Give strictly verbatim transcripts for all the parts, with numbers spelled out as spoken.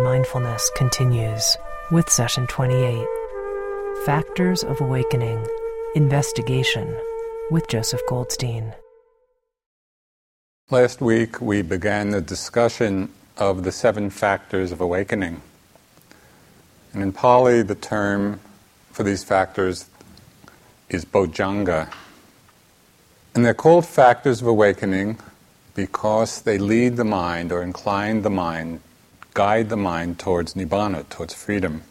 Mindfulness continues with Session twenty-eight, Factors of Awakening, Investigation, with Joseph Goldstein. Last week we began the discussion of the seven factors of awakening. And in Pali, the term for these factors is bojjhanga. And they're called factors of awakening because they lead the mind or incline the mind, guide the mind towards nibbana, towards freedom.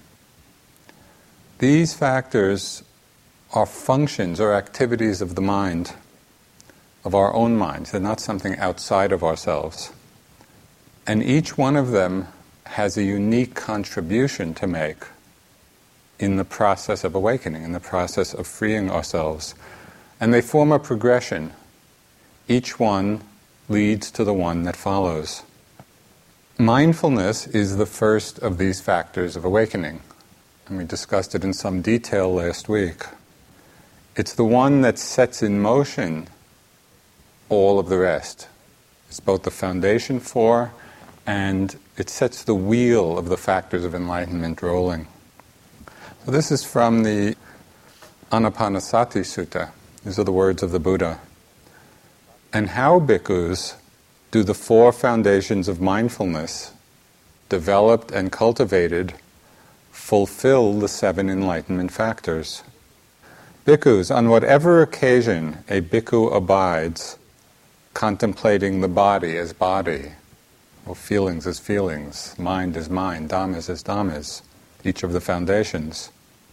These factors are functions or activities of the mind, of our own minds. They're not something outside of ourselves. And each one of them has a unique contribution to make in the process of awakening, in the process of freeing ourselves. And they form a progression. Each one leads to the one that follows. Mindfulness is the first of these factors of awakening. And we discussed it in some detail last week. It's the one that sets in motion all of the rest. It's both the foundation for, and it sets the wheel of the factors of enlightenment rolling. So this is from the Anapanasati Sutta. These are the words of the Buddha. And how, bhikkhus, do the four foundations of mindfulness, developed and cultivated, fulfill the seven enlightenment factors? Bhikkhus, on whatever occasion a bhikkhu abides, contemplating the body as body, or feelings as feelings, mind as mind, dhammas as dhammas, each of the foundations.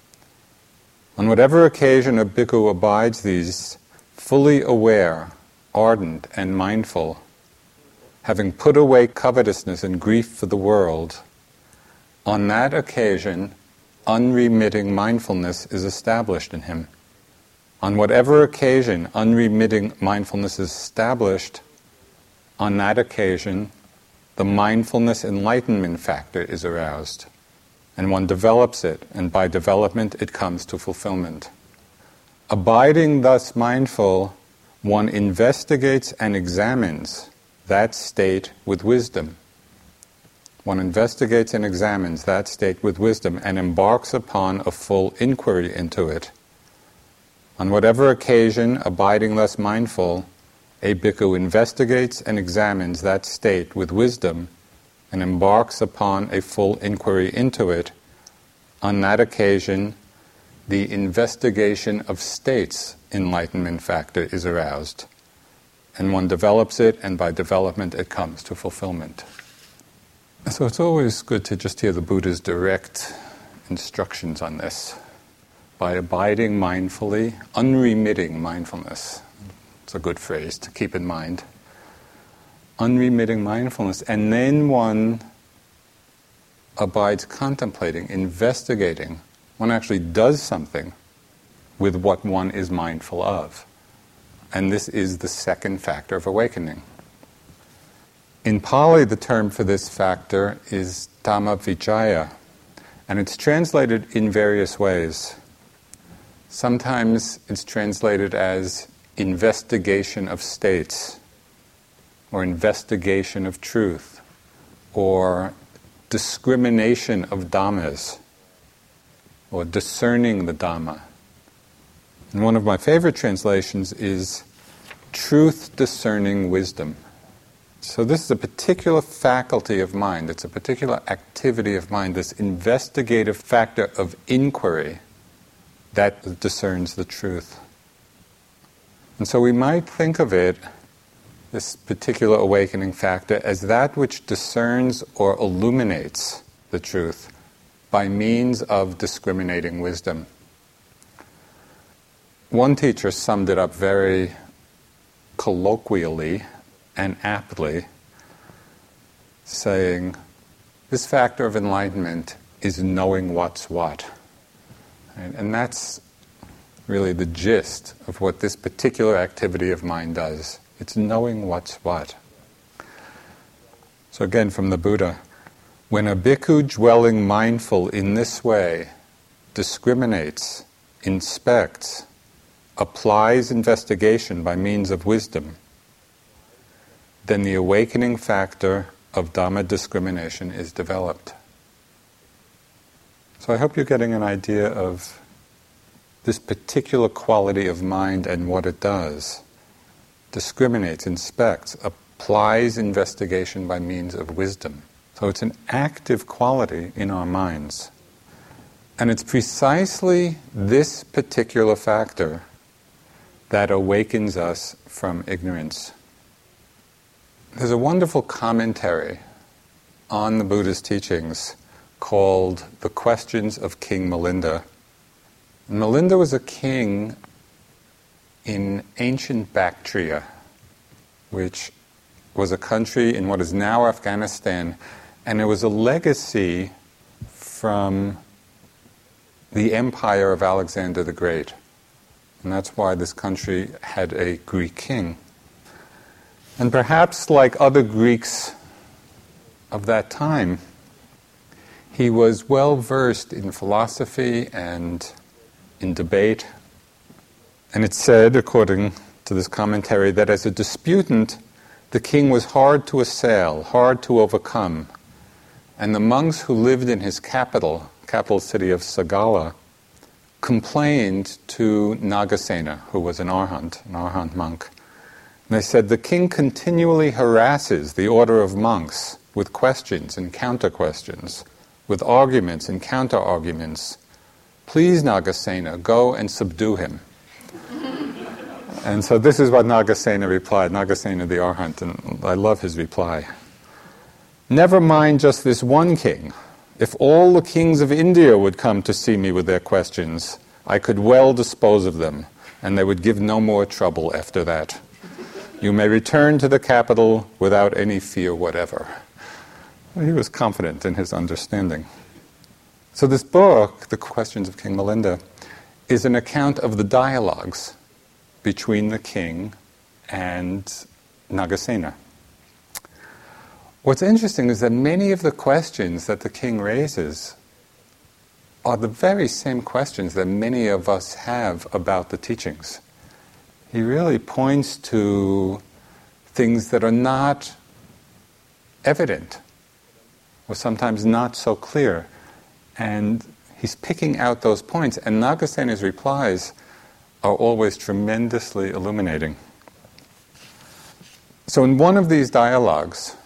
On whatever occasion a bhikkhu abides these, fully aware, ardent, and mindful, having put away covetousness and grief for the world, on that occasion, unremitting mindfulness is established in him. On whatever occasion unremitting mindfulness is established, on that occasion, the mindfulness enlightenment factor is aroused. And one develops it, and by development it comes to fulfillment. Abiding thus mindful, one investigates and examines that state with wisdom. One investigates and examines that state with wisdom and embarks upon a full inquiry into it. On whatever occasion, abiding thus mindful, a bhikkhu investigates and examines that state with wisdom and embarks upon a full inquiry into it. On that occasion, the investigation of states enlightenment factor is aroused. And one develops it, and by development it comes to fulfillment. So it's always good to just hear the Buddha's direct instructions on this. By abiding mindfully, unremitting mindfulness. It's a good phrase to keep in mind. Unremitting mindfulness. And then one abides contemplating, investigating. One actually does something with what one is mindful of. And this is the second factor of awakening. In Pali, the term for this factor is Dhammavicaya, and it's translated in various ways. Sometimes it's translated as investigation of states, or investigation of truth, or discrimination of dhammas, or discerning the Dhamma. And one of my favorite translations is truth-discerning wisdom. So this is a particular faculty of mind, it's a particular activity of mind, this investigative factor of inquiry that discerns the truth. And so we might think of it, this particular awakening factor, as that which discerns or illuminates the truth by means of discriminating wisdom. One teacher summed it up very colloquially and aptly, saying, this factor of enlightenment is knowing what's what. And, and that's really the gist of what this particular activity of mind does. It's knowing what's what. So again, from the Buddha, when a bhikkhu dwelling mindful in this way discriminates, inspects, applies investigation by means of wisdom, then the awakening factor of Dhamma discrimination is developed. So I hope you're getting an idea of this particular quality of mind and what it does. Discriminates, inspects, applies investigation by means of wisdom. So it's an active quality in our minds. And it's precisely this particular factor that awakens us from ignorance. There's a wonderful commentary on the Buddha's teachings called The Questions of King Milinda. And Milinda was a king in ancient Bactria, which was a country in what is now Afghanistan, and it was a legacy from the empire of Alexander the Great. And that's why this country had a Greek king. And perhaps like other Greeks of that time, he was well versed in philosophy and in debate. And it's said, according to this commentary, that as a disputant, the king was hard to assail, hard to overcome. And the monks who lived in his capital, capital city of Sagala, complained to Nagasena, who was an Arhat, an Arhat monk. And they said, the king continually harasses the order of monks with questions and counter-questions, with arguments and counter-arguments. Please, Nagasena, go and subdue him. And so this is what Nagasena replied, Nagasena the Arhat, and I love his reply. Never mind just this one king. If all the kings of India would come to see me with their questions, I could well dispose of them, and they would give no more trouble after that. You may return to the capital without any fear whatever. He was confident in his understanding. So this book, The Questions of King Milinda, is an account of the dialogues between the king and Nagasena. What's interesting is that many of the questions that the king raises are the very same questions that many of us have about the teachings. He really points to things that are not evident, or sometimes not so clear. And he's picking out those points, and Nagasena's replies are always tremendously illuminating. So in one of these dialogues,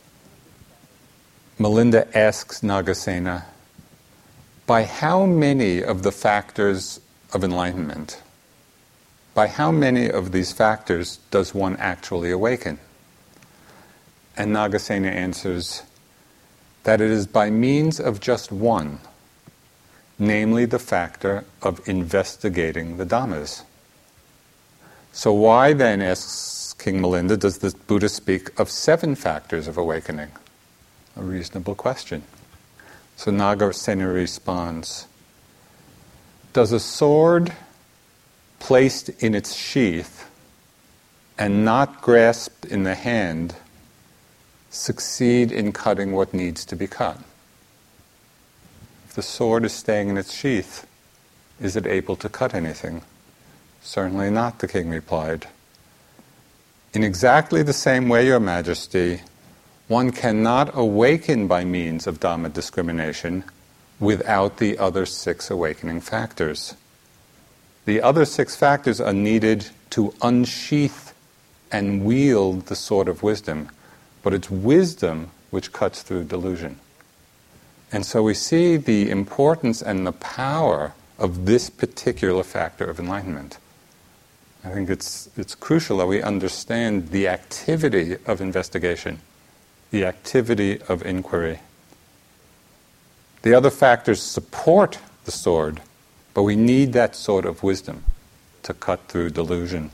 Milinda asks Nagasena, by how many of the factors of enlightenment, by how many of these factors does one actually awaken? And Nagasena answers that it is by means of just one, namely the factor of investigating the Dhammas. So why then, asks King Milinda, does the Buddha speak of seven factors of awakening? A reasonable question. So Nagasena responds, does a sword placed in its sheath and not grasped in the hand succeed in cutting what needs to be cut? If the sword is staying in its sheath, is it able to cut anything? Certainly not, the king replied. In exactly the same way, Your Majesty, one cannot awaken by means of Dhamma discrimination without the other six awakening factors. The other six factors are needed to unsheath and wield the sword of wisdom, but it's wisdom which cuts through delusion. And so we see the importance and the power of this particular factor of enlightenment. I think it's it's crucial that we understand the activity of investigation, the activity of inquiry. The other factors support the sword, but we need that sword of wisdom to cut through delusion.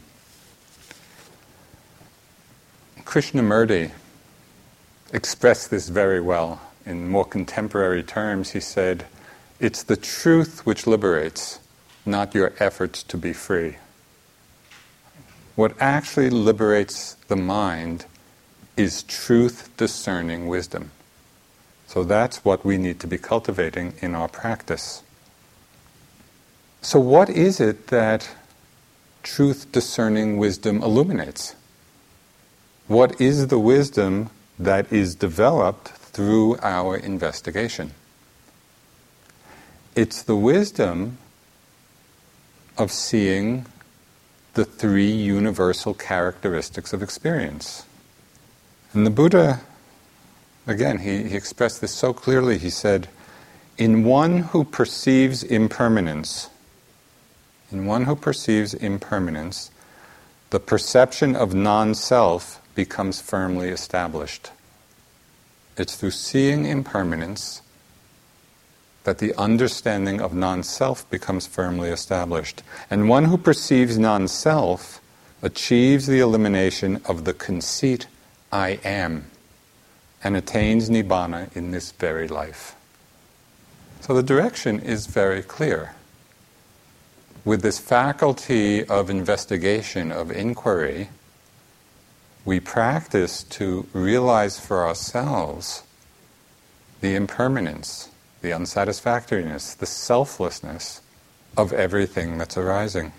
Krishnamurti expressed this very well. In more contemporary terms, he said, it's the truth which liberates, not your efforts to be free. What actually liberates the mind is truth-discerning wisdom. So that's what we need to be cultivating in our practice. So what is it that truth-discerning wisdom illuminates? What is the wisdom that is developed through our investigation? it's the wisdom of seeing the three universal characteristics of experience. And the Buddha, again, he, he expressed this so clearly. He said, in one who perceives impermanence, in one who perceives impermanence, the perception of non-self becomes firmly established. It's through seeing impermanence that the understanding of non-self becomes firmly established. And one who perceives non-self achieves the elimination of the conceit, I am, and attains Nibbana in this very life. So the direction is very clear. With this faculty of investigation, of inquiry, we practice to realize for ourselves the impermanence, the unsatisfactoriness, the selflessness of everything that's arising.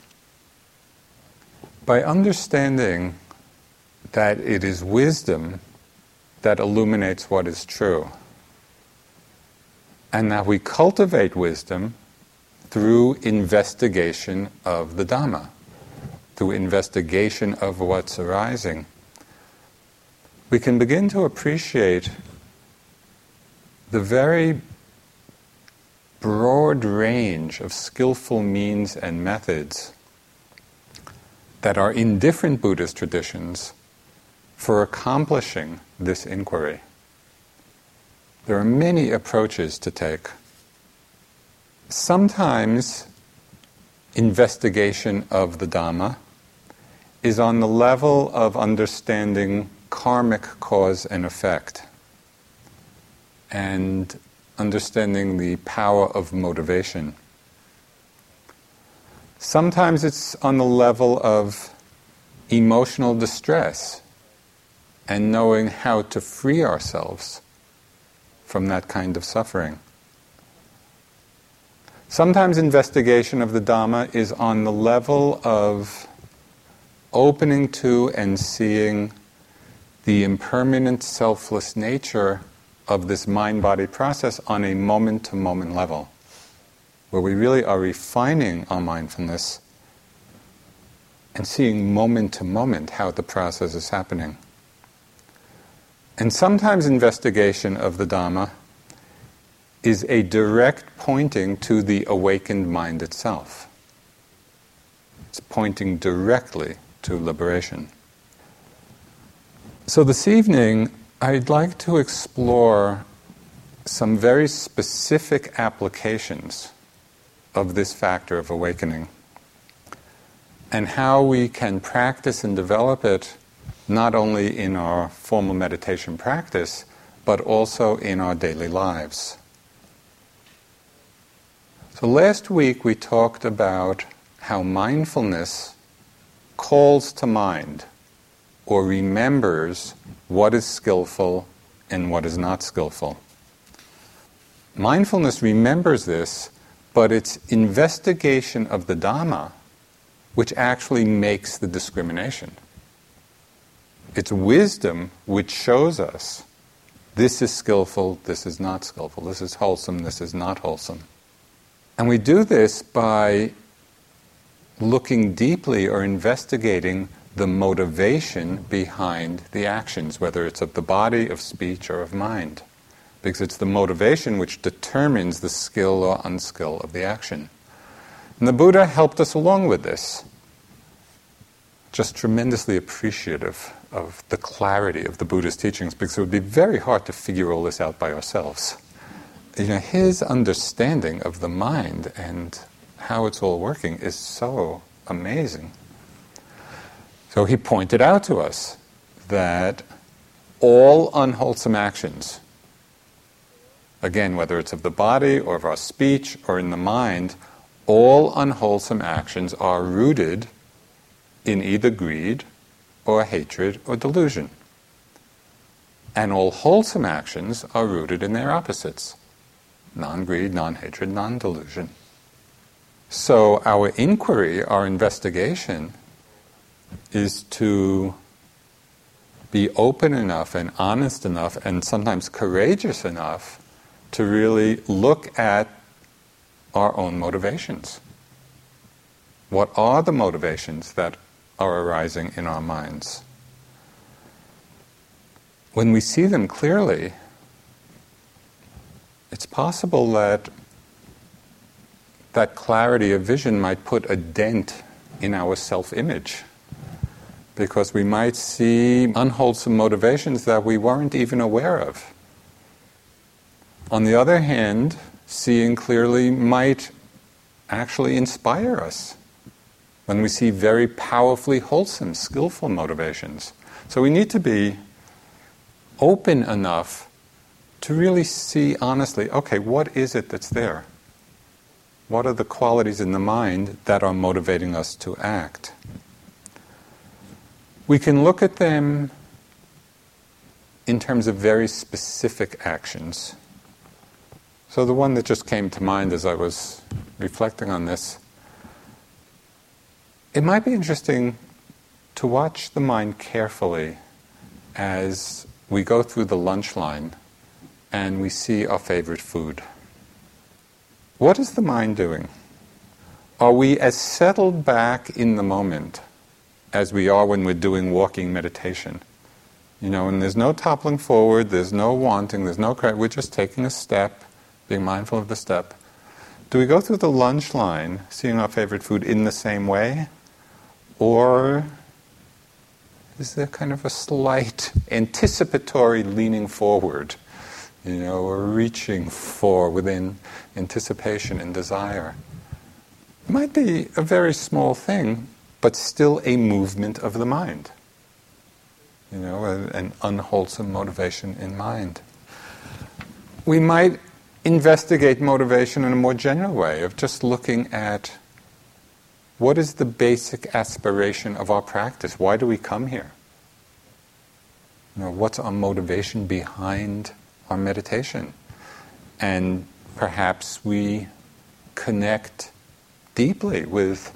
By understanding that it is wisdom that illuminates what is true, and that we cultivate wisdom through investigation of the Dhamma, through investigation of what's arising, we can begin to appreciate the very broad range of skillful means and methods that are in different Buddhist traditions for accomplishing this inquiry. There are many approaches to take. Sometimes investigation of the Dhamma is on the level of understanding karmic cause and effect and understanding the power of motivation. Sometimes it's on the level of emotional distress and knowing how to free ourselves from that kind of suffering. Sometimes investigation of the Dhamma is on the level of opening to and seeing the impermanent, selfless nature of this mind-body process on a moment-to-moment level, where we really are refining our mindfulness and seeing moment-to-moment how the process is happening. And sometimes investigation of the Dhamma is a direct pointing to the awakened mind itself. It's pointing directly to liberation. So this evening, I'd like to explore some very specific applications of this factor of awakening and how we can practice and develop it not only in our formal meditation practice, but also in our daily lives. So last week we talked about how mindfulness calls to mind or remembers what is skillful and what is not skillful. Mindfulness remembers this, but it's investigation of the Dhamma which actually makes the discrimination. It's wisdom which shows us this is skillful, this is not skillful, this is wholesome, this is not wholesome. And we do this by looking deeply or investigating the motivation behind the actions, whether it's of the body, of speech, or of mind. Because it's the motivation which determines the skill or unskill of the action. And the Buddha helped us along with this. Just tremendously appreciative of the clarity of the Buddha's teachings, because it would be very hard to figure all this out by ourselves. You know, his understanding of the mind and how it's all working is so amazing. So he pointed out to us that all unwholesome actions, again, whether it's of the body or of our speech or in the mind, all unwholesome actions are rooted in either greed or hatred or delusion. And all wholesome actions are rooted in their opposites: non-greed, non-hatred, non-delusion. So our inquiry, our investigation, is to be open enough and honest enough and sometimes courageous enough to really look at our own motivations. What are the motivations that are arising in our minds? When we see them clearly, it's possible that that clarity of vision might put a dent in our self-image, because we might see unwholesome motivations that we weren't even aware of. On the other hand, seeing clearly might actually inspire us when we see very powerfully wholesome, skillful motivations. So we need to be open enough to really see honestly, okay, what is it that's there? What are the qualities in the mind that are motivating us to act? We can look at them in terms of very specific actions. So the one that just came to mind as I was reflecting on this, it might be interesting to watch the mind carefully as we go through the lunch line and we see our favorite food. What is the mind doing? Are we as settled back in the moment as we are when we're doing walking meditation? You know, and there's no toppling forward, there's no wanting, there's no cry, we're just taking a step, being mindful of the step. Do we go through the lunch line, seeing our favorite food in the same way? Or is there kind of a slight anticipatory leaning forward, you know, or reaching for within anticipation and desire? It might be a very small thing, but still a movement of the mind. You know, a, an unwholesome motivation in mind. We might investigate motivation in a more general way of just looking at what is the basic aspiration of our practice? Why do we come here? You know, what's our motivation behind our meditation? And perhaps we connect deeply with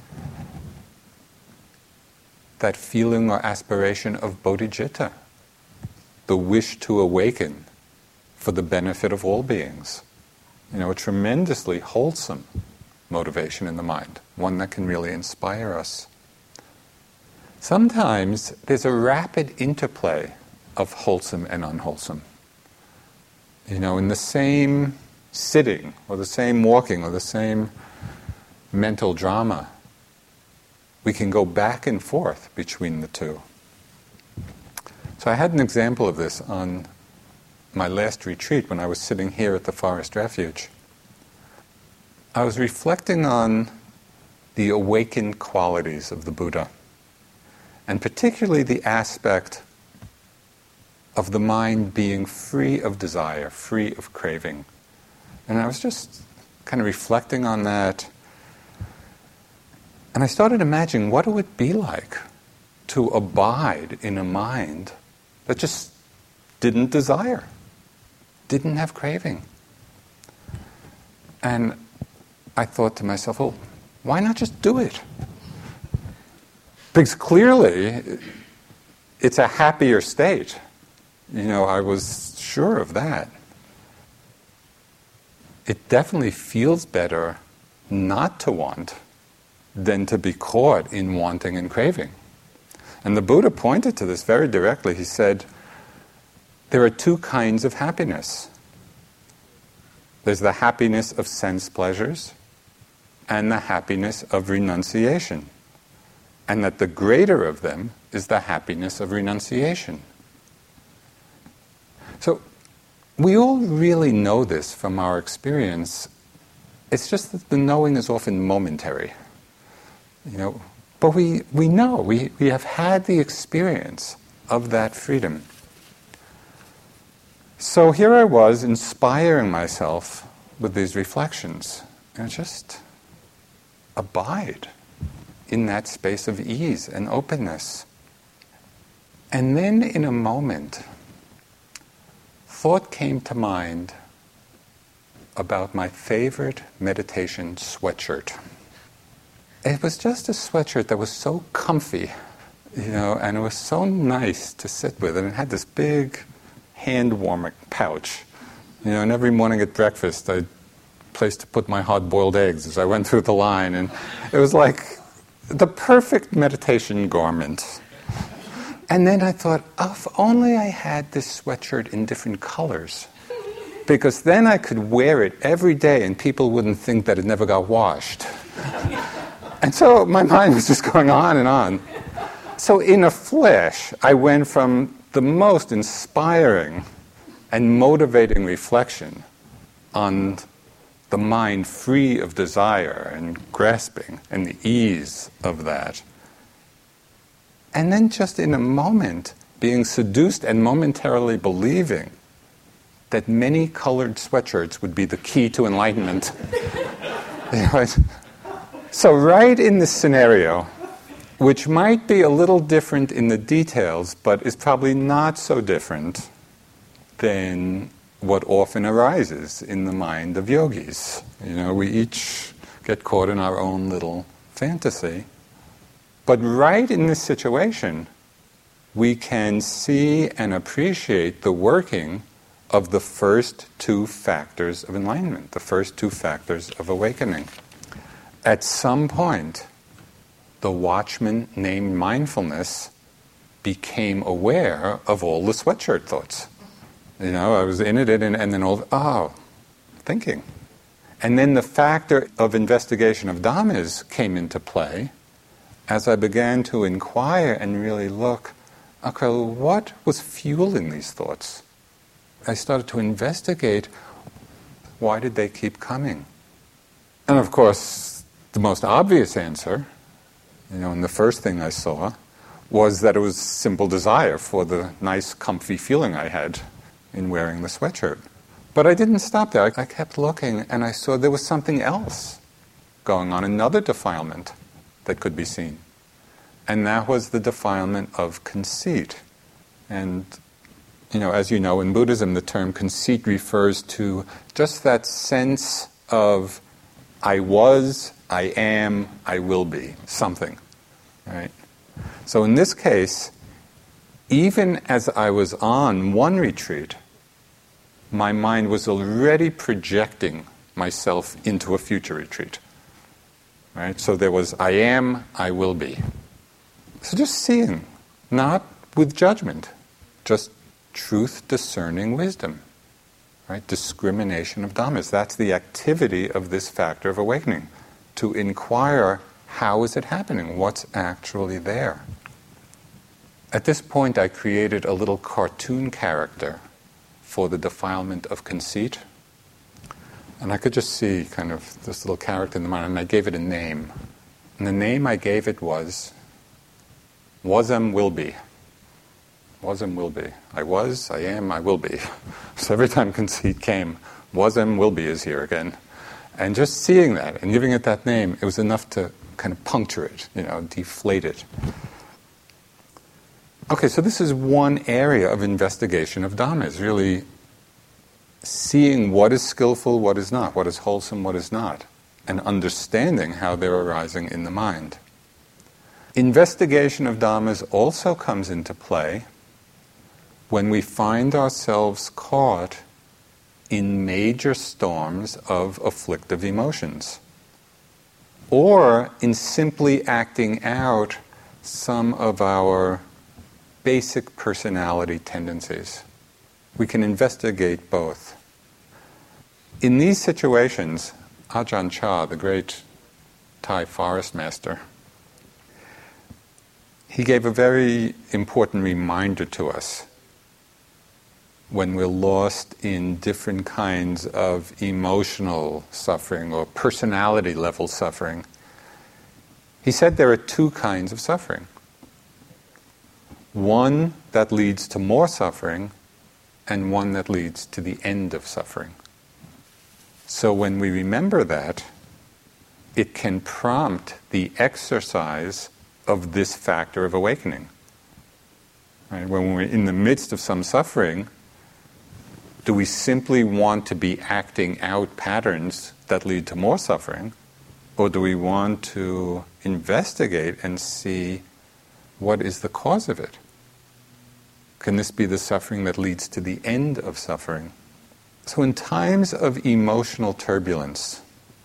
that feeling or aspiration of bodhicitta, the wish to awaken for the benefit of all beings. You know, a tremendously wholesome motivation in the mind, one that can really inspire us. Sometimes there's a rapid interplay of wholesome and unwholesome. You know, in the same sitting, or the same walking, or the same mental drama, we can go back and forth between the two. So I had an example of this on my last retreat when I was sitting here at the Forest Refuge. I was reflecting on the awakened qualities of the Buddha, and particularly the aspect of the mind being free of desire, free of craving. And I was just kind of reflecting on that, and I started imagining what it would be like to abide in a mind that just didn't desire, didn't have craving. And I thought to myself, well, why not just do it? Because clearly, it's a happier state. You know, I was sure of that. It definitely feels better not to want than to be caught in wanting and craving. And the Buddha pointed to this very directly. He said, there are two kinds of happiness. There's the happiness of sense pleasures and the happiness of renunciation. And that the greater of them is the happiness of renunciation. So we all really know this from our experience. It's just that the knowing is often momentary. You know, but we, we know, we, we have had the experience of that freedom. So here I was inspiring myself with these reflections, and just abide in that space of ease and openness. And then in a moment, thought came to mind about my favorite meditation sweatshirt. It was just a sweatshirt that was so comfy, you know, and it was so nice to sit with, and it had this big hand warmer pouch. You know, and every morning at breakfast I'd place to put my hard-boiled eggs as I went through the line. And it was like the perfect meditation garment. And then I thought, oh, if only I had this sweatshirt in different colors. Because then I could wear it every day and people wouldn't think that it never got washed. And so my mind was just going on and on. So in a flash, I went from the most inspiring and motivating reflection on the mind free of desire and grasping and the ease of that. And then just in a moment, being seduced and momentarily believing that many colored sweatshirts would be the key to enlightenment. You know, so right in this scenario, which might be a little different in the details, but is probably not so different than what often arises in the mind of yogis. You know, we each get caught in our own little fantasy. But right in this situation, we can see and appreciate the working of the first two factors of enlightenment, the first two factors of awakening. At some point, the watchman named mindfulness became aware of all the sweatshirt thoughts. You know, I was in it, and, and then all, oh, thinking. And then the factor of investigation of dhammas came into play as I began to inquire and really look, okay, what was fueling these thoughts? I started to investigate, why did they keep coming? And of course, the most obvious answer, you know, and the first thing I saw, was that it was simple desire for the nice, comfy feeling I had in wearing the sweatshirt. But I didn't stop there. I kept looking, and I saw there was something else going on, another defilement that could be seen. And that was the defilement of conceit. And, you know, as you know, in Buddhism, the term conceit refers to just that sense of I was, I am, I will be, something, right? So in this case, even as I was on one retreat, my mind was already projecting myself into a future retreat, right? So there was I am, I will be. So just seeing, not with judgment, just truth discerning wisdom, right? Discrimination of dhammas. That's the activity of this factor of awakening. To inquire, how is it happening? What's actually there? At this point, I created a little cartoon character for the defilement of conceit. And I could just see kind of this little character in the mind, and I gave it a name. And the name I gave it was Wasam Will Be. Wasam Will Be. I was, I am, I will be. So every time conceit came, Wasam Will Be is here again. And just seeing that and giving it that name, it was enough to kind of puncture it, you know, deflate it. Okay, so this is one area of investigation of dhammas, really seeing what is skillful, what is not, what is wholesome, what is not, and understanding how they're arising in the mind. Investigation of dhammas also comes into play when we find ourselves caught in major storms of afflictive emotions, or in simply acting out some of our basic personality tendencies. We can investigate both. In these situations, Ajahn Chah, the great Thai forest master, he gave a very important reminder to us when we're lost in different kinds of emotional suffering or personality level suffering. He said there are two kinds of suffering. One that leads to more suffering, and one that leads to the end of suffering. So when we remember that, it can prompt the exercise of this factor of awakening. Right? When we're in the midst of some suffering, do we simply want to be acting out patterns that lead to more suffering? Or do we want to investigate and see what is the cause of it? Can this be the suffering that leads to the end of suffering? So in times of emotional turbulence,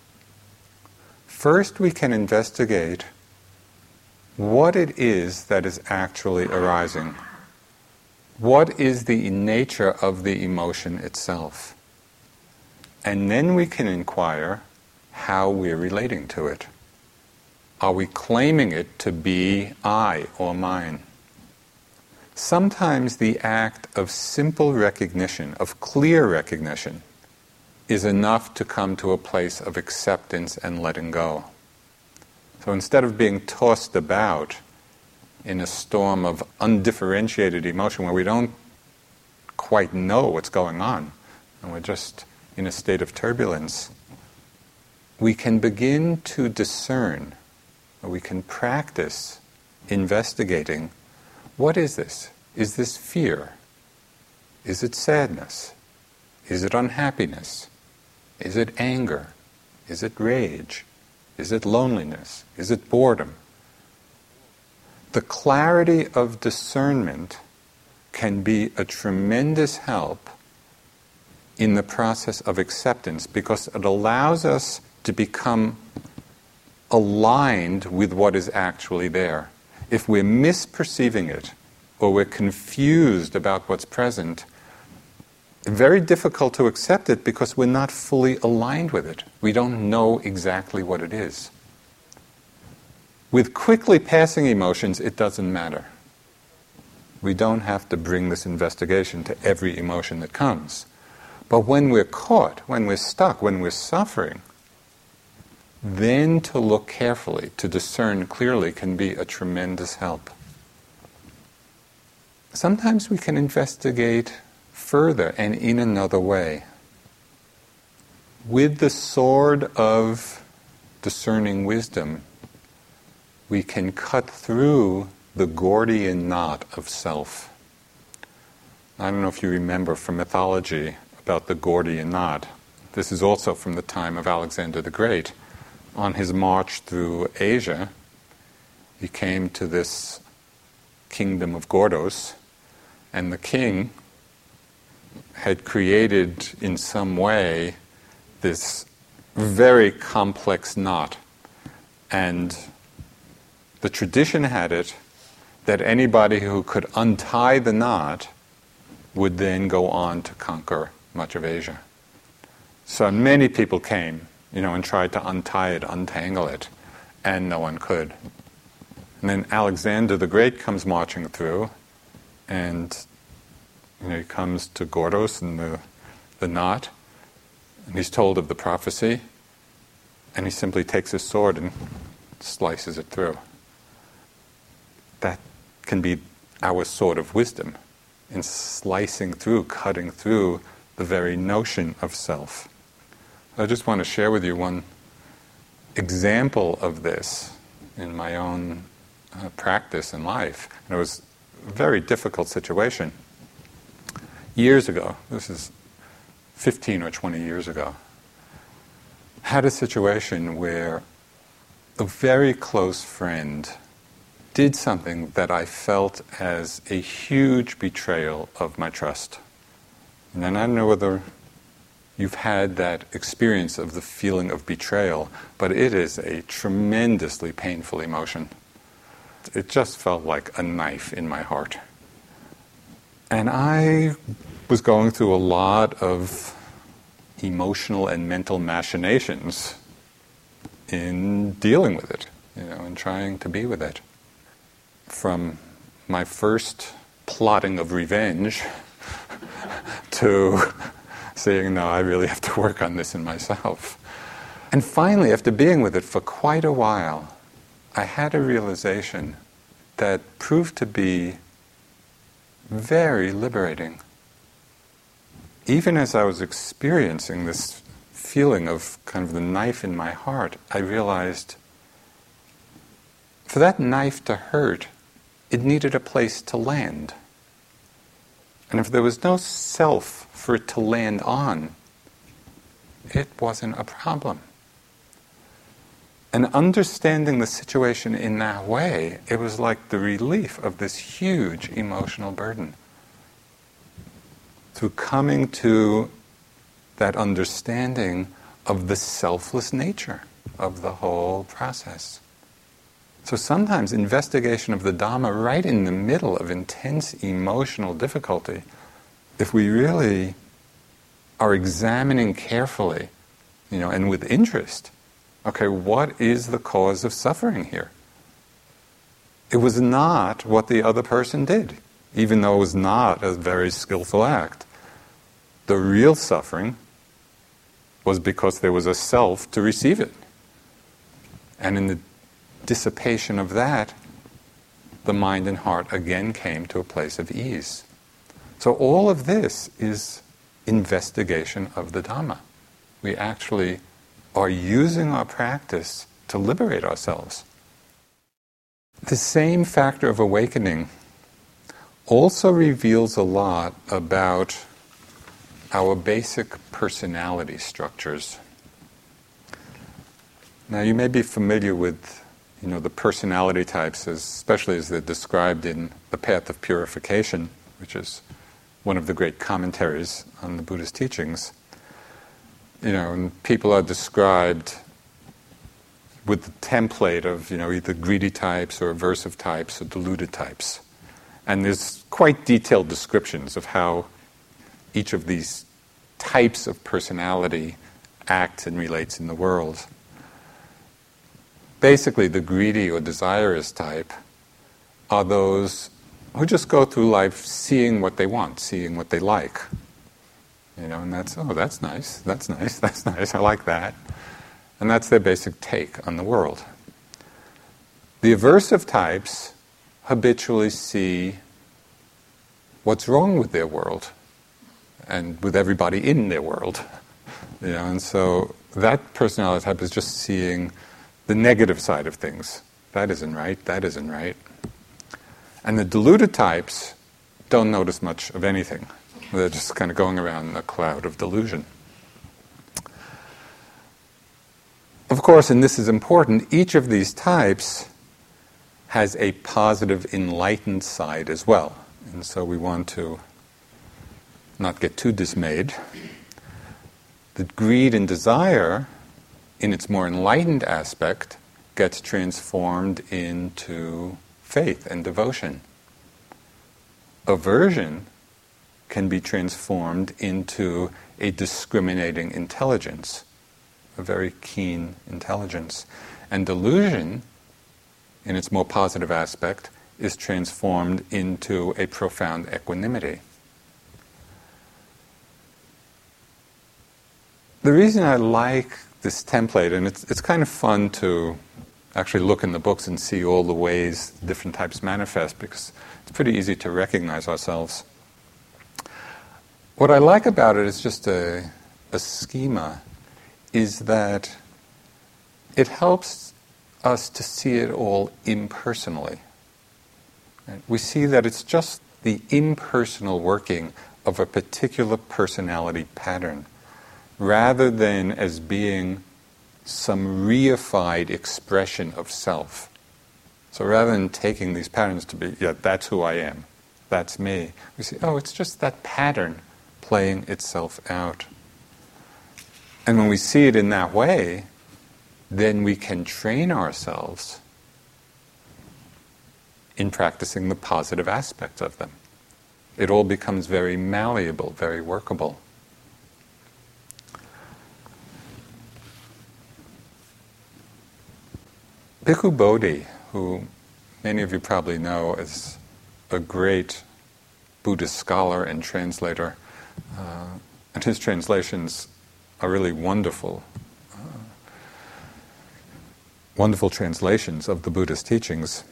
first we can investigate what it is that is actually arising. What is the nature of the emotion itself? And then we can inquire how we're relating to it. Are we claiming it to be I or mine? Sometimes the act of simple recognition, of clear recognition, is enough to come to a place of acceptance and letting go. So instead of being tossed about in a storm of undifferentiated emotion where we don't quite know what's going on, and we're just in a state of turbulence, we can begin to discern, or we can practice investigating, what is this? Is this fear? Is it sadness? Is it unhappiness? Is it anger? Is it rage? Is it loneliness? Is it boredom? The clarity of discernment can be a tremendous help in the process of acceptance because it allows us to become aligned with what is actually there. If we're misperceiving it or we're confused about what's present, very difficult to accept it because we're not fully aligned with it. We don't know exactly what it is. With quickly passing emotions, it doesn't matter. We don't have to bring this investigation to every emotion that comes. But when we're caught, when we're stuck, when we're suffering, then to look carefully, to discern clearly, can be a tremendous help. Sometimes we can investigate further and in another way. With the sword of discerning wisdom, we can cut through the Gordian knot of self. I don't know if you remember from mythology about the Gordian knot. This is also from the time of Alexander the Great. On his march through Asia, he came to this kingdom of Gordos, and the king had created in some way this very complex knot. And the tradition had it that anybody who could untie the knot would then go on to conquer much of Asia. So many people came, you know, and tried to untie it, untangle it, and no one could. And then Alexander the Great comes marching through, and you know, he comes to Gordos and the, the knot, and he's told of the prophecy, and he simply takes his sword and slices it through. That can be our sword of wisdom, in slicing through, cutting through the very notion of self. I just want to share with you one example of this in my own uh, practice in life. And it was a very difficult situation. Years ago, this is fifteen or twenty years ago, had a situation where a very close friend did something that I felt as a huge betrayal of my trust. And then I don't know whether you've had that experience of the feeling of betrayal, but it is a tremendously painful emotion. It just felt like a knife in my heart. And I was going through a lot of emotional and mental machinations in dealing with it, you know, and trying to be with it. From my first plotting of revenge to saying, no, I really have to work on this in myself. And finally, after being with it for quite a while, I had a realization that proved to be very liberating. Even as I was experiencing this feeling of kind of the knife in my heart, I realized for that knife to hurt, it needed a place to land. And if there was no self for it to land on, it wasn't a problem. And understanding the situation in that way, it was like the relief of this huge emotional burden. Through coming to that understanding of the selfless nature of the whole process. So sometimes investigation of the Dhamma right in the middle of intense emotional difficulty, if we really are examining carefully, you know, and with interest, okay, what is the cause of suffering here? It was not what the other person did, even though it was not a very skillful act. The real suffering was because there was a self to receive it. And in the dissipation of that, the mind and heart again came to a place of ease. So all of this is investigation of the Dhamma. We actually are using our practice to liberate ourselves. The same factor of awakening also reveals a lot about our basic personality structures. Now, you may be familiar with, you know, the personality types, as, especially as they're described in The Path of Purification, which is one of the great commentaries on the Buddhist teachings. You know, and people are described with the template of, you know, either greedy types or aversive types or deluded types. And there's quite detailed descriptions of how each of these types of personality acts and relates in the world. Basically, the greedy or desirous type are those who just go through life seeing what they want, seeing what they like. You know, and that's, oh, that's nice, that's nice, that's nice, I like that. And that's their basic take on the world. The aversive types habitually see what's wrong with their world and with everybody in their world. You know, and so that personality type is just seeing the negative side of things. That isn't right, that isn't right. And the deluded types don't notice much of anything. They're just kind of going around in a cloud of delusion. Of course, and this is important, each of these types has a positive enlightened side as well. And so we want to not get too dismayed. The greed and desire, in its more enlightened aspect, gets transformed into faith and devotion. Aversion can be transformed into a discriminating intelligence, a very keen intelligence. And delusion, in its more positive aspect, is transformed into a profound equanimity. The reason I like this template, and it's, it's kind of fun to actually look in the books and see all the ways different types manifest, because it's pretty easy to recognize ourselves. What I like about it is just a, a schema, is that it helps us to see it all impersonally. We see that it's just the impersonal working of a particular personality pattern, rather than as being some reified expression of self. So rather than taking these patterns to be, yeah, that's who I am, that's me, we see, oh, it's just that pattern playing itself out. And when we see it in that way, then we can train ourselves in practicing the positive aspects of them. It all becomes very malleable, very workable. Bhikkhu Bodhi, who many of you probably know as a great Buddhist scholar and translator, uh, and his translations are really wonderful, uh, wonderful translations of the Buddhist teachings.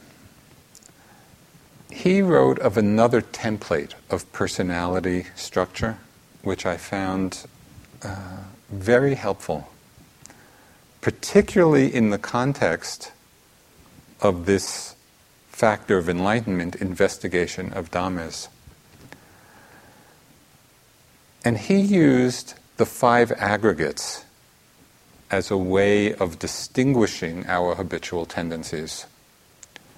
He wrote of another template of personality structure, which I found uh, very helpful, particularly in the context of this factor of enlightenment, investigation of Dhammas. And he used the five aggregates as a way of distinguishing our habitual tendencies.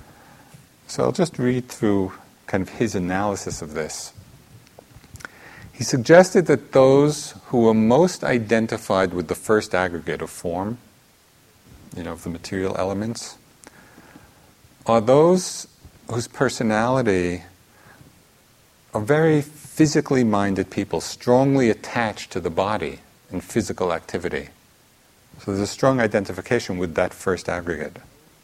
So I'll just read through kind of his analysis of this. He suggested that those who are most identified with the first aggregate of form, you know, of the material elements, are those whose personality are very physically minded people, strongly attached to the body and physical activity. So there's a strong identification with that first aggregate.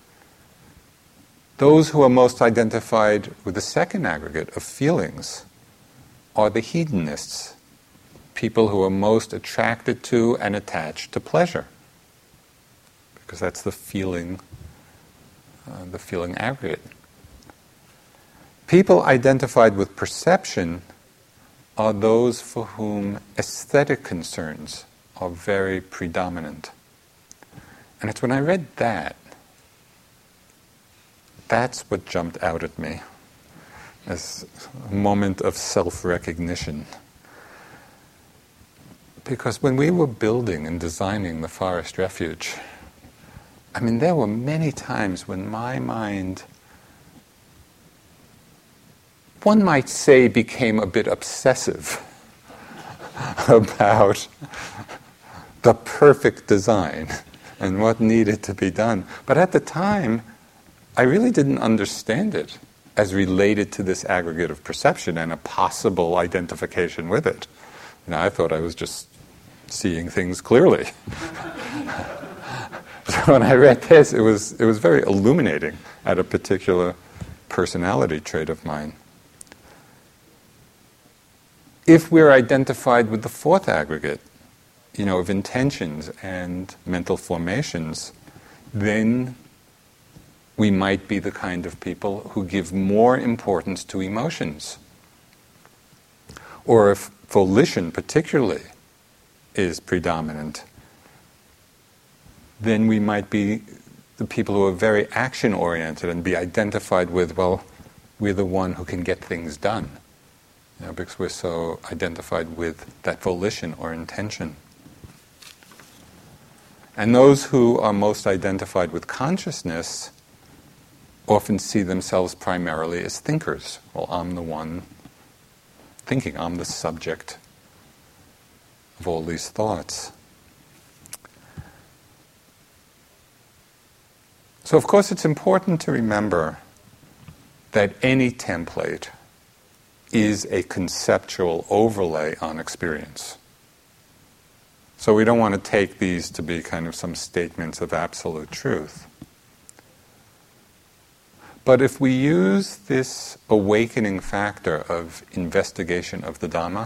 Those who are most identified with the second aggregate of feelings are the hedonists, people who are most attracted to and attached to pleasure, because that's the feeling, uh, the feeling aggregate. People identified with perception are those for whom aesthetic concerns are very predominant. And it's when I read that, that's what jumped out at me as a moment of self-recognition. Because when we were building and designing the forest refuge, I mean, there were many times when my mind, one might say, became a bit obsessive about the perfect design and what needed to be done. But at the time, I really didn't understand it as related to this aggregate of perception and a possible identification with it. You know, I thought I was just seeing things clearly. So when I read this, it was it was very illuminating at a particular personality trait of mine. If we're identified with the fourth aggregate, you know, of intentions and mental formations, then we might be the kind of people who give more importance to emotions. Or if volition particularly is predominant, then we might be the people who are very action-oriented and be identified with, well, we're the one who can get things done, you know, because we're so identified with that volition or intention. And those who are most identified with consciousness often see themselves primarily as thinkers. Well, I'm the one thinking, I'm the subject of all these thoughts. So, of course, it's important to remember that any template is a conceptual overlay on experience. So we don't want to take these to be kind of some statements of absolute truth. But if we use this awakening factor of investigation of the Dhamma,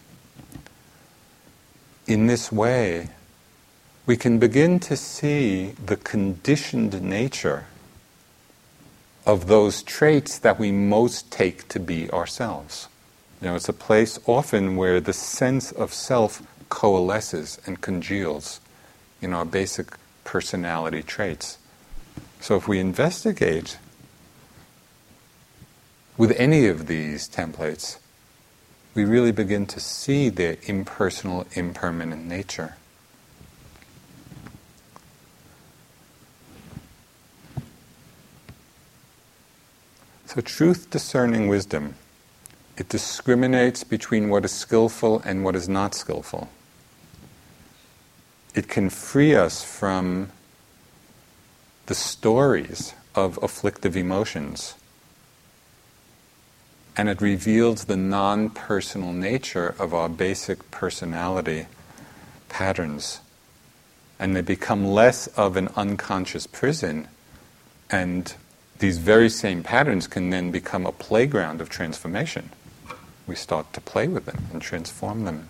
in this way, we can begin to see the conditioned nature of those traits that we most take to be ourselves. You know, it's a place often where the sense of self coalesces and congeals in our basic personality traits. So if we investigate with any of these templates, we really begin to see their impersonal, impermanent nature. So truth-discerning wisdom, it discriminates between what is skillful and what is not skillful. It can free us from the stories of afflictive emotions, and it reveals the non-personal nature of our basic personality patterns, and they become less of an unconscious prison, and these very same patterns can then become a playground of transformation. We start to play with them and transform them.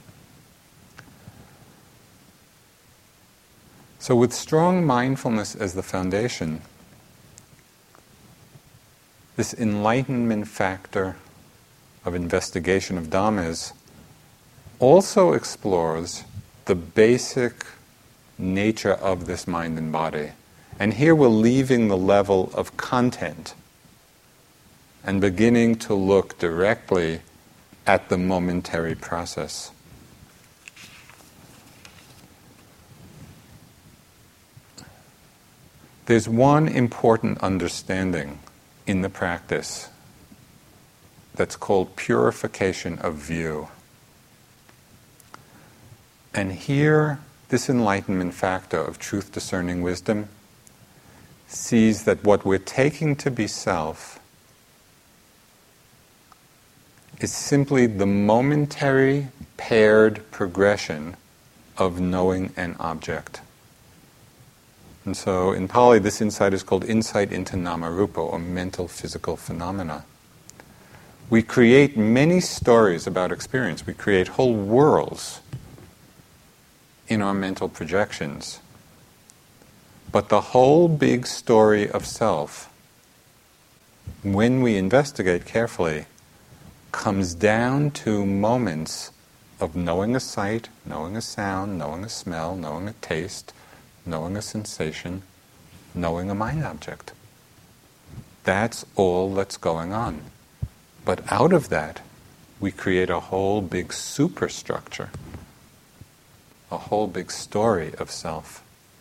So with strong mindfulness as the foundation, this enlightenment factor of investigation of dhammas also explores the basic nature of this mind and body. And here we're leaving the level of content and beginning to look directly at the momentary process. There's one important understanding in the practice that's called purification of view. And here, this enlightenment factor of truth-discerning wisdom sees that what we're taking to be self is simply the momentary paired progression of knowing an object. And so in Pali, this insight is called insight into Namarupa, or mental physical phenomena. We create many stories about experience. We create whole worlds in our mental projections. But the whole big story of self, when we investigate carefully, comes down to moments of knowing a sight, knowing a sound, knowing a smell, knowing a taste, knowing a sensation, knowing a mind object. That's all that's going on. But out of that, we create a whole big superstructure, a whole big story of self.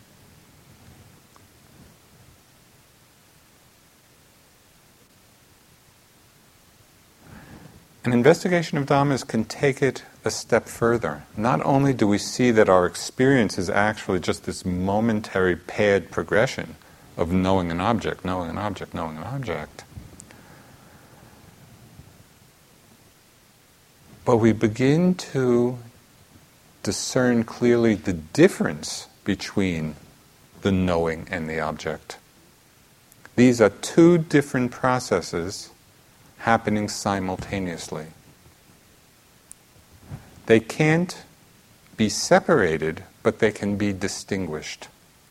An investigation of Dhammas can take it a step further. Not only do we see that our experience is actually just this momentary paired progression of knowing an object, knowing an object, knowing an object, but we begin to discern clearly the difference between the knowing and the object. These are two different processes happening simultaneously. They can't be separated, but they can be distinguished.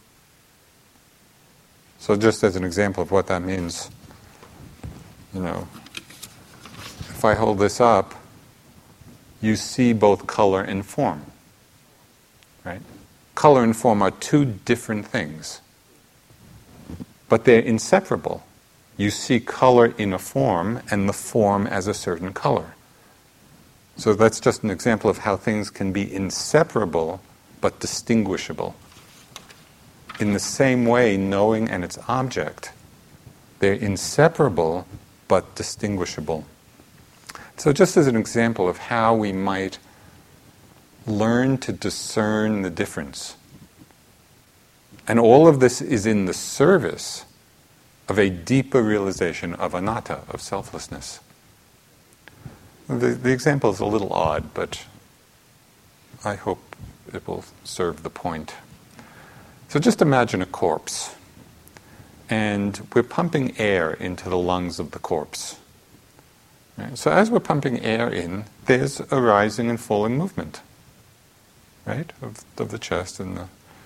So just as an example of what that means, you know, if I hold this up, you see both color and form, right? Color and form are two different things, but they're inseparable. You see color in a form and the form as a certain color. So that's just an example of how things can be inseparable but distinguishable. In the same way, knowing and its object, they're inseparable but distinguishable. So just as an example of how we might learn to discern the difference. And all of this is in the service of a deeper realization of anatta, of selflessness. The, the example is a little odd, but I hope it will serve the point. So just imagine a corpse, and we're pumping air into the lungs of the corpse. Right? So as we're pumping air in, there's a rising and falling movement, right, of, of the chest and the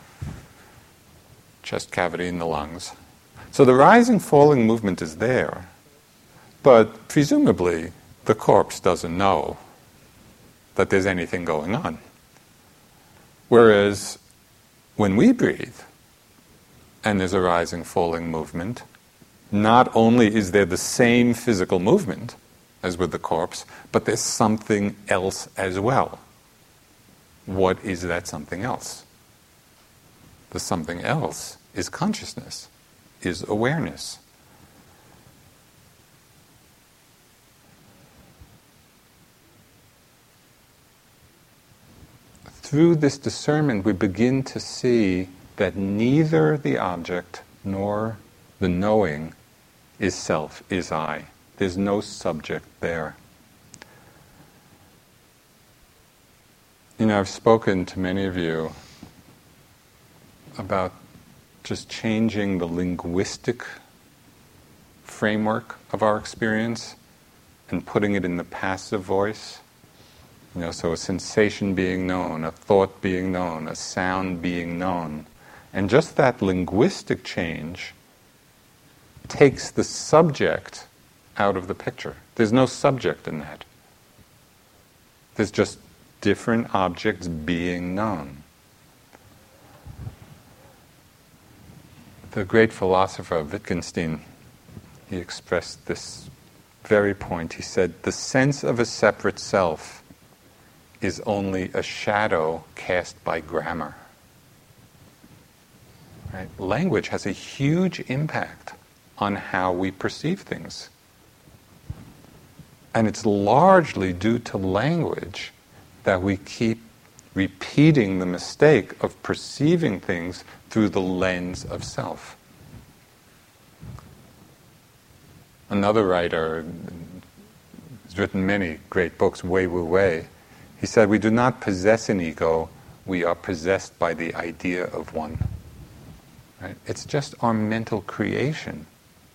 chest cavity and the lungs. So the rising, falling movement is there, but presumably the corpse doesn't know that there's anything going on. Whereas when we breathe and there's a rising, falling movement, not only is there the same physical movement as with the corpse, but there's something else as well. What is that something else? The something else is consciousness, is awareness. Through this discernment, we begin to see that neither the object nor the knowing is self, is I. There's no subject there. You know, I've spoken to many of you about just changing the linguistic framework of our experience and putting it in the passive voice. You know, so a sensation being known, a thought being known, a sound being known. And just that linguistic change takes the subject out of the picture. There's no subject in that. There's just different objects being known. The great philosopher Wittgenstein, he expressed this very point. He said, the sense of a separate self is only a shadow cast by grammar. Right? Language has a huge impact on how we perceive things. And it's largely due to language that we keep repeating the mistake of perceiving things through the lens of self. Another writer has written many great books, Wei Wu Wei. He said, we do not possess an ego, we are possessed by the idea of one. Right? It's just our mental creation.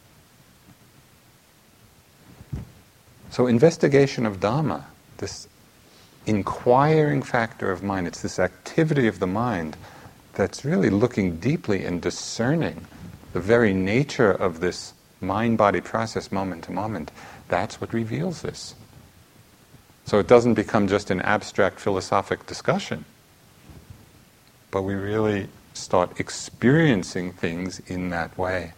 So investigation of Dhamma, this inquiring factor of mind, it's this activity of the mind that's really looking deeply and discerning the very nature of this mind-body process moment to moment. That's what reveals this. So it doesn't become just an abstract philosophic discussion, but we really start experiencing things in that way.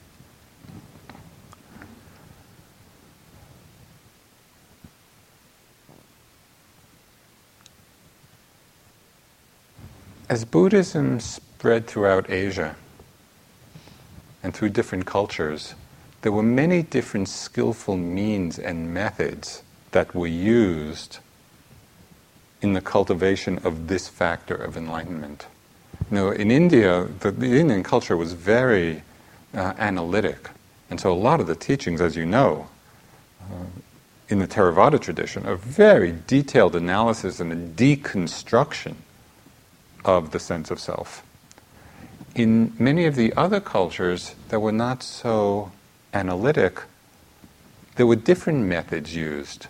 As Buddhism spread throughout Asia and through different cultures, there were many different skillful means and methods that were used in the cultivation of this factor of enlightenment. You know, in India, the, the Indian culture was very uh, analytic, and so a lot of the teachings, as you know, uh, in the Theravada tradition, are very detailed analysis and a deconstruction of the sense of self. In many of the other cultures that were not so analytic, there were different methods used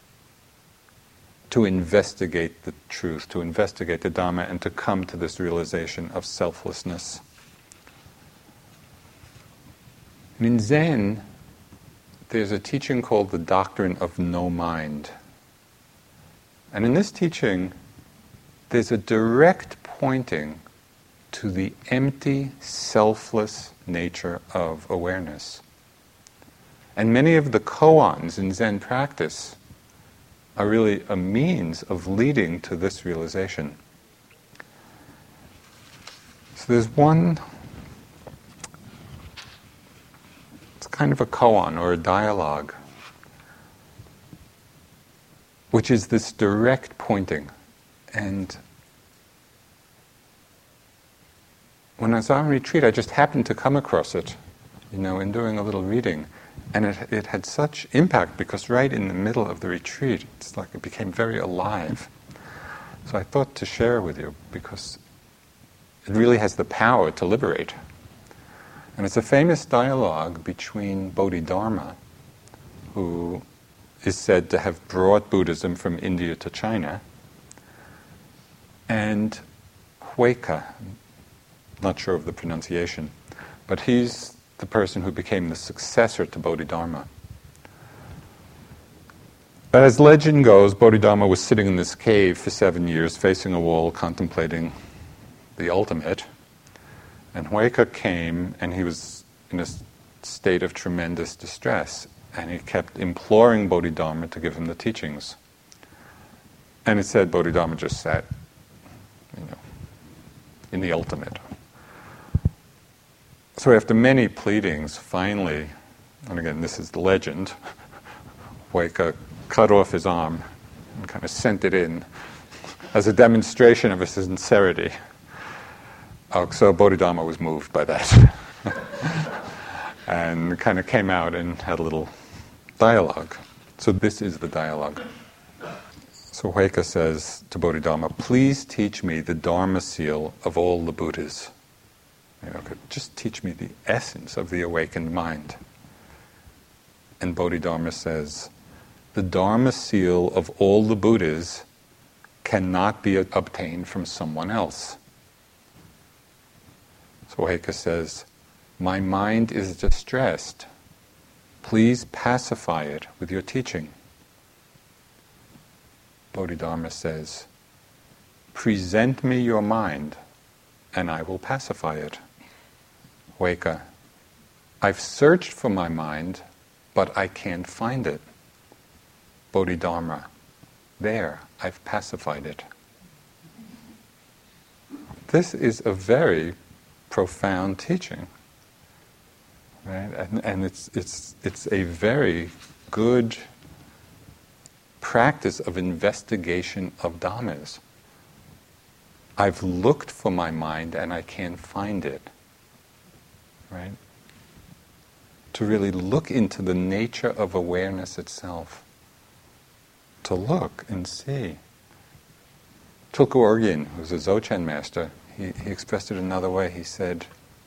to investigate the truth, to investigate the Dhamma, and to come to this realization of selflessness. And in Zen, there's a teaching called the Doctrine of No Mind. And in this teaching, there's a direct pointing to the empty, selfless nature of awareness. And many of the koans in Zen practice are really a means of leading to this realization. So there's one, it's kind of a koan or a dialogue, which is this direct pointing. And when I was on retreat, I just happened to come across it, you know, in doing a little reading. And it, it had such impact because right in the middle of the retreat, it's like it became very alive. So I thought to share with you because it really has the power to liberate. And it's a famous dialogue between Bodhidharma, who is said to have brought Buddhism from India to China, and Huike, not sure of the pronunciation, but he's the person who became the successor to Bodhidharma. But as legend goes, Bodhidharma was sitting in this cave for seven years, facing a wall, contemplating the ultimate. And Huike came, and he was in a state of tremendous distress, and he kept imploring Bodhidharma to give him the teachings. And it said Bodhidharma just sat, you know, in the ultimate. So after many pleadings, finally, and again this is the legend, Huike cut off his arm and kind of sent it in as a demonstration of his sincerity. Uh, so Bodhidharma was moved by that and kind of came out and had a little dialogue. So this is the dialogue. So Huike says to Bodhidharma, please teach me the Dharma seal of all the Buddhas. You know, just teach me the essence of the awakened mind. And Bodhidharma says, the Dharma seal of all the Buddhas cannot be obtained from someone else. So Huike says, my mind is distressed. Please pacify it with your teaching. Bodhidharma says, present me your mind and I will pacify it. Huike, I've searched for my mind, but I can't find it. Bodhidharma, there, I've pacified it. This is a very profound teaching, right? And, and it's it's it's a very good practice of investigation of dhammas. I've looked for my mind and I can't find it. Right? To really look into the nature of awareness itself. To look and see. Tulku Urgyen, who's a Dzogchen master, he, he expressed it another way. He said,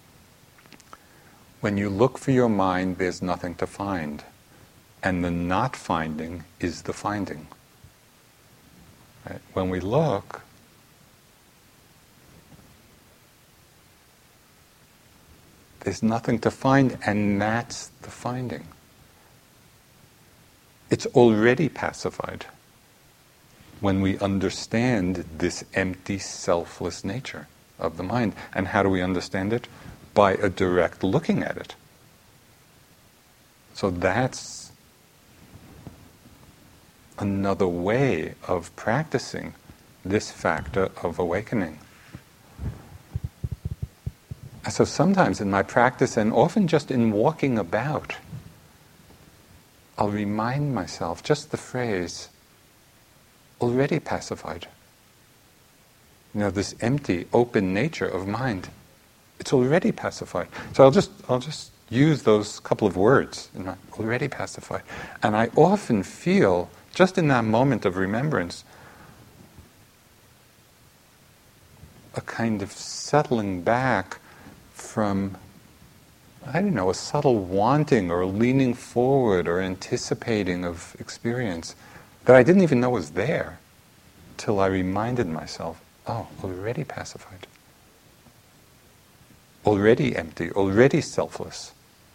when you look for your mind, there's nothing to find. And the not finding is the finding. Right? When we look, there's nothing to find, and that's the finding. It's already pacified when we understand this empty, selfless nature of the mind. And how do we understand it? By a direct looking at it. So that's another way of practicing this factor of awakening. So sometimes in my practice, and often just in walking about, I'll remind myself just the phrase, already pacified. You know, this empty, open nature of mind, it's already pacified. So I'll just I'll just use those couple of words, you know, already pacified. And I often feel, just in that moment of remembrance, a kind of settling back from, I don't know, a subtle wanting or leaning forward or anticipating of experience that I didn't even know was there till I reminded myself, oh, already pacified. Already empty, already selfless.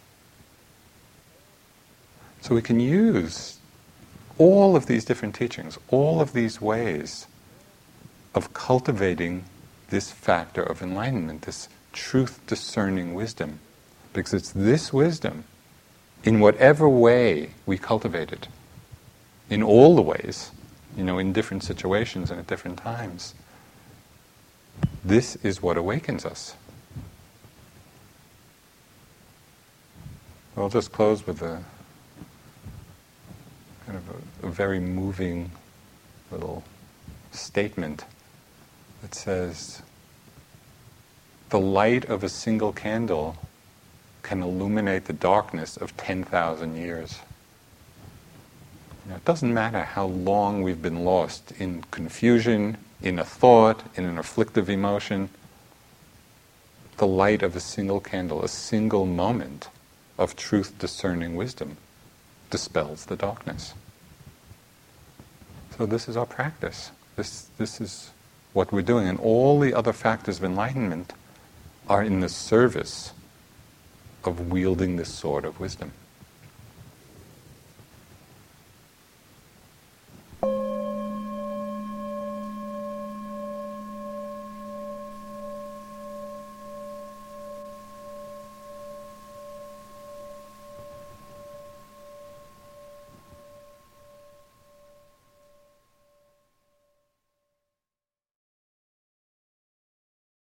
So we can use all of these different teachings, all of these ways of cultivating this factor of enlightenment, this truth-discerning wisdom. Because it's this wisdom, in whatever way we cultivate it, in all the ways, you know, in different situations and at different times, this is what awakens us. I'll just close with a kind of a, a very moving little statement that says, the light of a single candle can illuminate the darkness of ten thousand years. You know, it doesn't matter how long we've been lost in confusion, in a thought, in an afflictive emotion. The light of a single candle, a single moment of truth-discerning wisdom dispels the darkness. So this is our practice. This, this is what we're doing. And all the other factors of enlightenment are in the service of wielding this sword of wisdom.